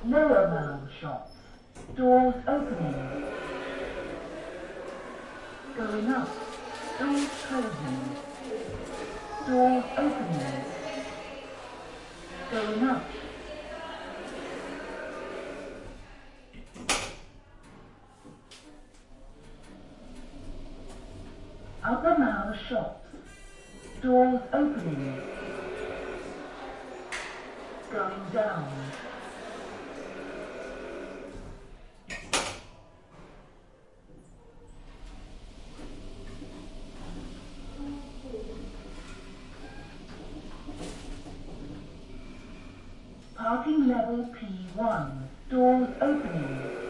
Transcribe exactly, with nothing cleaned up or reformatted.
Lower Mall shops. Doors opening. Going up. Doors closing. Doors opening. Going up. Upper Mall shops. Doors opening. Going down. Parking level P one. Doors opening.